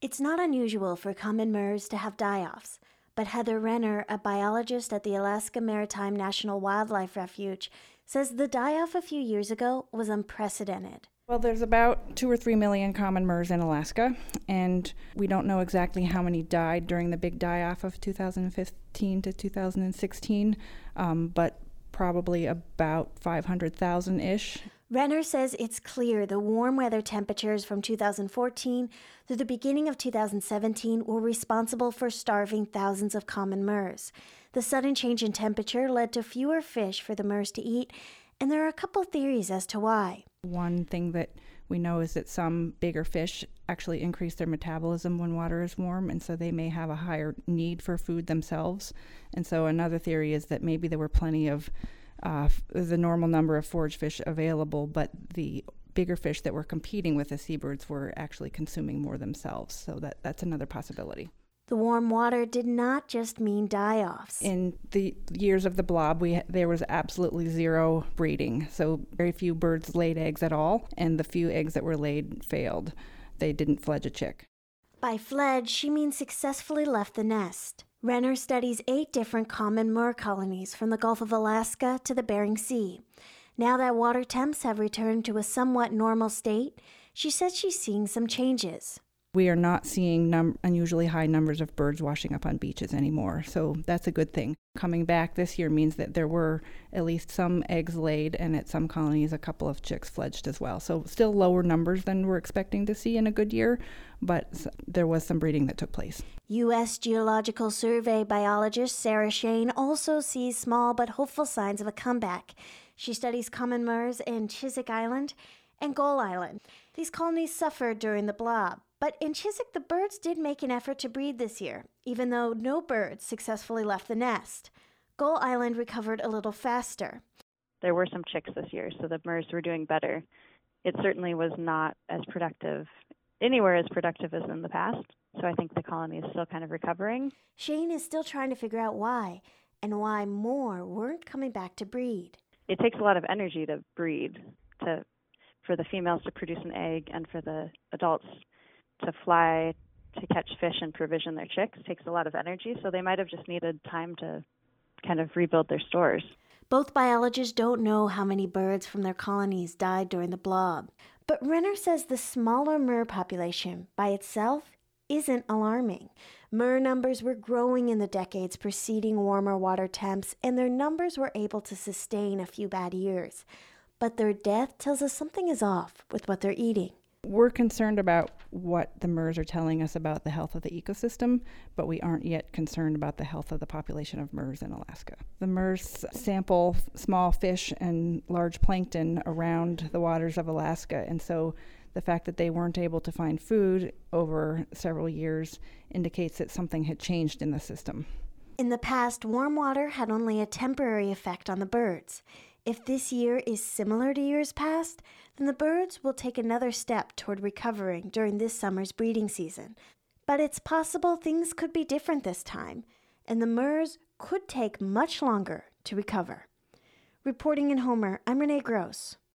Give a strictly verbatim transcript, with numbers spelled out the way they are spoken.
It's not unusual for common murres to have die-offs, but Heather Renner, a biologist at the Alaska Maritime National Wildlife Refuge, says the die-off a few years ago was unprecedented. Well, there's about two or three million common murres in Alaska, and we don't know exactly how many died during the big die-off of two thousand fifteen to two thousand sixteen, um, but probably about five hundred thousand-ish. Renner says it's clear the warm weather temperatures from two thousand fourteen through the beginning of two thousand seventeen were responsible for starving thousands of common murres. The sudden change in temperature led to fewer fish for the murres to eat, and there are a couple theories as to why. One thing that we know is that some bigger fish actually increase their metabolism when water is warm, and so they may have a higher need for food themselves. And so another theory is that maybe there were plenty of uh, the normal number of forage fish available, but the bigger fish that were competing with the seabirds were actually consuming more themselves. So that, that's another possibility. The warm water did not just mean die-offs. In the years of the blob, we there was absolutely zero breeding. So very few birds laid eggs at all, and the few eggs that were laid failed. They didn't fledge a chick. By fledge, she means successfully left the nest. Renner studies eight different common murre colonies from the Gulf of Alaska to the Bering Sea. Now that water temps have returned to a somewhat normal state, she says she's seeing some changes. We are not seeing num- unusually high numbers of birds washing up on beaches anymore, so that's a good thing. Coming back this year means that there were at least some eggs laid, and at some colonies a couple of chicks fledged as well. So still lower numbers than we're expecting to see in a good year, but there was some breeding that took place. U S Geological Survey biologist Sarah Shane also sees small but hopeful signs of a comeback. She studies common murres in Chiswick Island and Gull Island. These colonies suffered during the blob. But in Chiswick, the birds did make an effort to breed this year, even though no birds successfully left the nest. Gull Island recovered a little faster. There were some chicks this year, so the murres were doing better. It certainly was not as productive, anywhere as productive as in the past, so I think the colony is still kind of recovering. Shane is still trying to figure out why, and why more weren't coming back to breed. It takes a lot of energy to breed, to for the females to produce an egg and for the adults to fly to catch fish and provision their chicks. It takes a lot of energy, so they might have just needed time to kind of rebuild their stores. Both biologists don't know how many birds from their colonies died during the blob, but Renner says the smaller murre population by itself isn't alarming. Murre numbers were growing in the decades preceding warmer water temps, and their numbers were able to sustain a few bad years. But their death tells us something is off with what they're eating. We're concerned about what the murres are telling us about the health of the ecosystem, but we aren't yet concerned about the health of the population of murres in Alaska. The murres sample small fish and large plankton around the waters of Alaska, and so the fact that they weren't able to find food over several years indicates that something had changed in the system. In the past, warm water had only a temporary effect on the birds. If this year is similar to years past, then the birds will take another step toward recovering during this summer's breeding season. But it's possible things could be different this time, and the murres could take much longer to recover. Reporting in Homer, I'm Renee Gross.